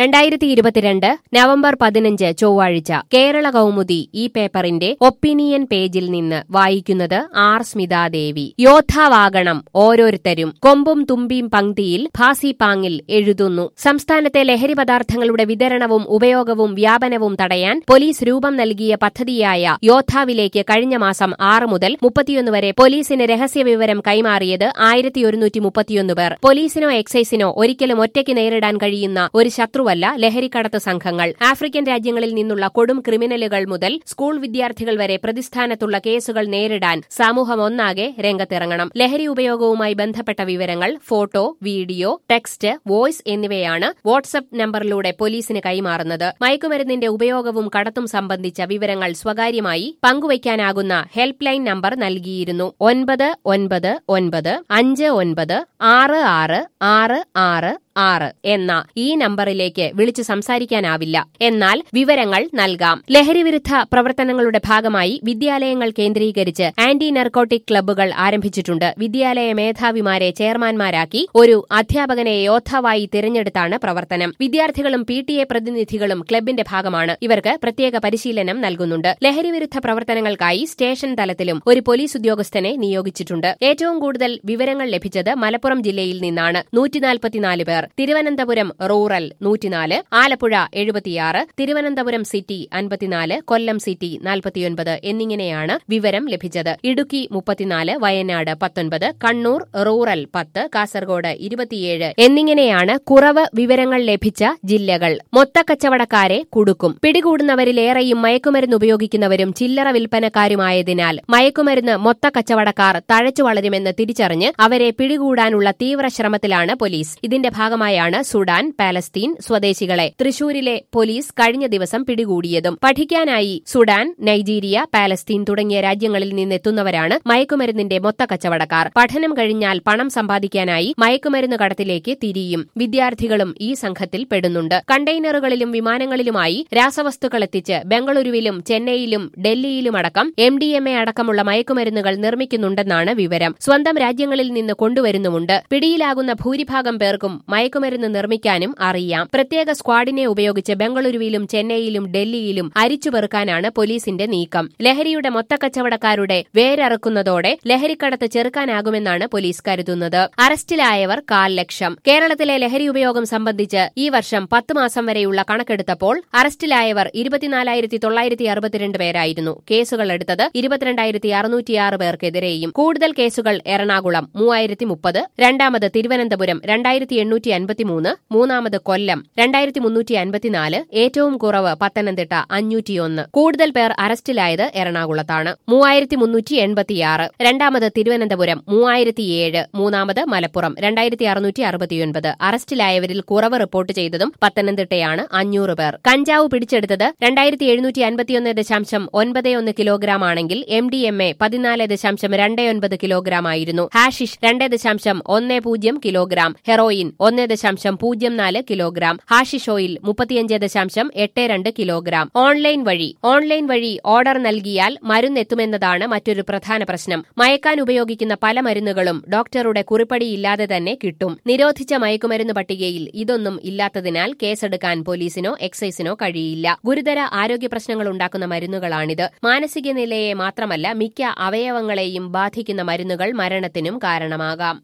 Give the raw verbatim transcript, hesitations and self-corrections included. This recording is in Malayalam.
രണ്ടായിരത്തി ഇരുപത്തിരണ്ട് നവംബർ പതിനഞ്ച് ചൊവ്വാഴ്ച കേരള കൗമുദി ഈ പേപ്പറിന്റെ ഒപ്പീനിയൻ പേജിൽ നിന്ന് വായിക്കുന്നത് ആർ സ്മിതാദേവി. യോദ്ധാവാകണം ഓരോരുത്തരും. കൊമ്പും തുമ്പിയും പങ്ക്തിയിൽ ഭാസിപാങ്ങിൽ എഴുതുന്നു. സംസ്ഥാനത്തെ ലഹരി പദാർത്ഥങ്ങളുടെ വിതരണവും ഉപയോഗവും വ്യാപനവും തടയാൻ പോലീസ് രൂപം നൽകിയ പദ്ധതിയായ യോദ്ധാവിലേക്ക് കഴിഞ്ഞ മാസം ആറ് മുതൽ മുപ്പത്തിയൊന്ന് വരെ പോലീസിന് രഹസ്യവിവരം കൈമാറിയത് ആയിരത്തി ഒരുന്നൂറ്റി മുപ്പത്തിയൊന്ന് പേർ. പോലീസിനോ എക്സൈസിനോ ഒരിക്കലും ഒറ്റയ്ക്ക് നേരിടാൻ കഴിയുന്ന ഒരു ശത്രുവല്ല ലഹരിക്കടത്ത് സംഘങ്ങൾ. ആഫ്രിക്കൻ രാജ്യങ്ങളിൽ നിന്നുള്ള കൊടും ക്രിമിനലുകൾ മുതൽ സ്കൂൾ വിദ്യാർത്ഥികൾ വരെ പ്രതിസ്ഥാനത്തുള്ള കേസുകൾ നേരിടാൻ സമൂഹം ഒന്നാകെ രംഗത്തിറങ്ങണം. ലഹരി ഉപയോഗവുമായി ബന്ധപ്പെട്ട വിവരങ്ങൾ ഫോട്ടോ, വീഡിയോ, ടെക്സ്റ്റ്, വോയിസ് എന്നിവയാണ് വാട്സ്ആപ്പ് നമ്പറിലൂടെ പോലീസിന് കൈമാറുന്നത്. മയക്കുമരുന്നിന്റെ ഉപയോഗവും കടത്തും സംബന്ധിച്ച വിവരങ്ങൾ സ്വകാര്യമായി പങ്കുവയ്ക്കാനാകുന്ന ഹെൽപ്പ് ലൈൻ നമ്പർ നൽകിയിരുന്നു. ഒൻപത് ഒൻപത് ഒൻപത് അഞ്ച് ഒൻപത് ആറ് ആറ് ആറ് ആറ് ആറ് എന്ന ഈ നമ്പറിലേക്ക് വിളിച്ചു സംസാരിക്കാനാവില്ല. എന്നാൽ വിവരങ്ങൾ നൽകാം. ലഹരിവിരുദ്ധ പ്രവർത്തനങ്ങളുടെ ഭാഗമായി വിദ്യാലയങ്ങൾ കേന്ദ്രീകരിച്ച് ആന്റി നർക്കോട്ടിക് ക്ലബ്ബുകൾ ആരംഭിച്ചിട്ടുണ്ട്. വിദ്യാലയ മേധാവിമാരെ ചെയർമാൻമാരാക്കി ഒരു അധ്യാപകനെ യോദ്ധാവായി തിരഞ്ഞെടുത്താണ് പ്രവർത്തനം. വിദ്യാർത്ഥികളും പി ടി എ പ്രതിനിധികളും ക്ലബിന്റെ ഭാഗമാണ്. ഇവർക്ക് പ്രത്യേക പരിശീലനം നൽകുന്നുണ്ട്. ലഹരിവിരുദ്ധ പ്രവർത്തനങ്ങൾക്കായി സ്റ്റേഷൻ തലത്തിലും ഒരു പോലീസ് ഉദ്യോഗസ്ഥനെ നിയോഗിച്ചിട്ടുണ്ട്. ഏറ്റവും കൂടുതൽ വിവരങ്ങൾ ലഭിച്ചത് മലപ്പുറം ജില്ലയിൽ നിന്നാണ്. നൂറ്റിനാൽപ്പത്തിനാല് പേർ. തിരുവനന്തപുരം റൂറൽ നൂറ്റിനാല്, ആലപ്പുഴ എഴുപത്തിയാറ്, തിരുവനന്തപുരം സിറ്റി അൻപത്തിനാല്, കൊല്ലം സിറ്റി നാൽപ്പത്തിയൊൻപത് എന്നിങ്ങനെയാണ് വിവരം ലഭിച്ചത്. ഇടുക്കി മുപ്പത്തിനാല്, വയനാട് പത്തൊൻപത്, കണ്ണൂർ റൂറൽ പത്ത്, കാസർഗോഡ് ഇരുപത്തിയേഴ് എന്നിങ്ങനെയാണ് കുറവ് വിവരങ്ങൾ ലഭിച്ച ജില്ലകൾ. മൊത്തക്കച്ചവടക്കാരെ കുടുക്കും. പിടികൂടുന്നവരിലേറെയും മയക്കുമരുന്ന് ഉപയോഗിക്കുന്നവരും ചില്ലറ വിൽപ്പനക്കാരുമായതിനാൽ മയക്കുമരുന്ന് മൊത്തക്കച്ചവടക്കാർ തഴച്ചു വളരുമെന്ന് തിരിച്ചറിഞ്ഞ് അവരെ പിടികൂടാനുള്ള തീവ്ര ശ്രമത്തിലാണ് പോലീസ്. ഇതിന്റെ ഭാഗമായാണ് സുഡാൻ, പാലസ്തീൻ സ്വദേശികളെ തൃശൂരിലെ പോലീസ് കഴിഞ്ഞ ദിവസം പിടികൂടിയതും. പഠിക്കാനായി സുഡാൻ, നൈജീരിയ, പാലസ്തീൻ തുടങ്ങിയ രാജ്യങ്ങളിൽ നിന്നെത്തുന്നവരാണ് മയക്കുമരുന്നിന്റെ മൊത്തക്കച്ചവടക്കാർ. പഠനം കഴിഞ്ഞാൽ പണം സമ്പാദിക്കാനായി മയക്കുമരുന്ന് കടത്തിലേക്ക് തിരിയും. വിദ്യാർത്ഥികളും ഈ സംഘത്തിൽ പെടുന്നുണ്ട്. കണ്ടെയ്നറുകളിലും വിമാനങ്ങളിലുമായി രാസവസ്തുക്കൾ എത്തിച്ച് ബംഗളൂരുവിലും ചെന്നൈയിലും ഡൽഹിയിലുമടക്കം എം ഡി എം എ അടക്കമുള്ള മയക്കുമരുന്നുകൾ നിർമ്മിക്കുന്നുണ്ടെന്നാണ് വിവരം. സ്വന്തം രാജ്യങ്ങളിൽ നിന്ന് കൊണ്ടുവരുന്നുമുണ്ട്. പിടിയിലാകുന്ന ഭൂരിഭാഗം പേർക്കും മയക്കുമരുന്ന് നിർമ്മിക്കാനും അറിയാം. പ്രത്യേക സ്ക്വാഡിനെ ഉപയോഗിച്ച് ബംഗളൂരുവിലും ചെന്നൈയിലും ഡൽഹിയിലും അരിച്ചുപെറുക്കാനാണ് പോലീസിന്റെ നീക്കം. ലഹരിയുടെ മൊത്തക്കച്ചവടക്കാരുടെ വേരറുക്കുന്നതോടെ ലഹരിക്കടത്ത് ചെറുക്കാനാകുമെന്നാണ് പോലീസ് കരുതുന്നത്. അറസ്റ്റിലായവർ കാൽ ലക്ഷം. കേരളത്തിലെ ലഹരി ഉപയോഗം സംബന്ധിച്ച് ഈ വർഷം പത്ത് മാസം വരെയുള്ള കണക്കെടുത്തപ്പോൾ അറസ്റ്റിലായവർ ഇരുപത്തിനാലായിരത്തി തൊള്ളായിരത്തി അറുപത്തിരണ്ട് പേരായിരുന്നു. കേസുകൾ എടുത്തത് ഇരുപത്തിരണ്ടായിരത്തി അറുന്നൂറ്റിയാറ് പേർക്കെതിരെയും. കൂടുതൽ കേസുകൾ എറണാകുളം മൂവായിരത്തി മുപ്പത്, രണ്ടാമത് തിരുവനന്തപുരം രണ്ടായിരത്തി എണ്ണൂറ്റി അൻപത്തിമൂന്ന്, മൂന്നാമത് കൊല്ലം രണ്ടായിരത്തി മുന്നൂറ്റി അൻപത്തിനാല്, ഏറ്റവും കുറവ് പത്തനംതിട്ട അഞ്ഞൂറ്റിയൊന്ന്. കൂടുതൽ പേർ അറസ്റ്റിലായത് എറണാകുളത്താണ്. മൂവായിരത്തി മുന്നൂറ്റി എൺപത്തിയാറ്. രണ്ടാമത് തിരുവനന്തപുരം മൂവായിരത്തിയേഴ്, മൂന്നാമത് മലപ്പുറം രണ്ടായിരത്തി അറുന്നൂറ്റി അറുപത്തിയൊൻപത്. അറസ്റ്റിലായവരിൽ കുറവ് റിപ്പോർട്ട് ചെയ്തതും പത്തനംതിട്ടയാണ് അഞ്ഞൂറ് പേർ. കഞ്ചാവ് പിടിച്ചെടുത്തത് രണ്ടായിരത്തി എഴുന്നൂറ്റി അൻപത്തിയൊന്ന് ദശാംശം ഒൻപത് ഒന്ന് കിലോഗ്രാം ആണെങ്കിൽ എം ഡി എം എ പതിനാല് ദശാംശം രണ്ട് ഒൻപത് കിലോഗ്രാം ആയിരുന്നു. ഹാഷിഷ് രണ്ട് ദശാംശം ഒന്ന് പൂജ്യം കിലോഗ്രാം, ഹെറോയിൻ ഒന്ന് ദശാംശം പൂജ്യം നാല് കിലോഗ്രാം, ഹാഷിഷ് ഓയിൽ മുപ്പത്തിയഞ്ച് ദശാംശം എട്ട് രണ്ട് കിലോഗ്രാം. ഓൺലൈൻ വഴി ഓൺലൈൻ വഴി ഓർഡർ നൽകിയാൽ മരുന്നെത്തുമെന്നതാണ് മറ്റൊരു പ്രധാന പ്രശ്നം. മയക്കാൻ ഉപയോഗിക്കുന്ന പല മരുന്നുകളും ഡോക്ടറുടെ കുറിപ്പടിയില്ലാതെ തന്നെ കിട്ടും. നിരോധിച്ച മയക്കുമരുന്ന് പട്ടികയിൽ ഇതൊന്നും ഇല്ലാത്തതിനാൽ കേസെടുക്കാൻ പോലീസിനോ എക്സൈസിനോ കഴിയില്ല. ഗുരുതര ആരോഗ്യ പ്രശ്നങ്ങൾ ഉണ്ടാക്കുന്ന മരുന്നുകളാണിത്. മാനസിക നിലയെ മാത്രമല്ല മിക്ക അവയവങ്ങളെയും ബാധിക്കുന്ന മരുന്നുകൾ മരണത്തിനും കാരണമാകാം.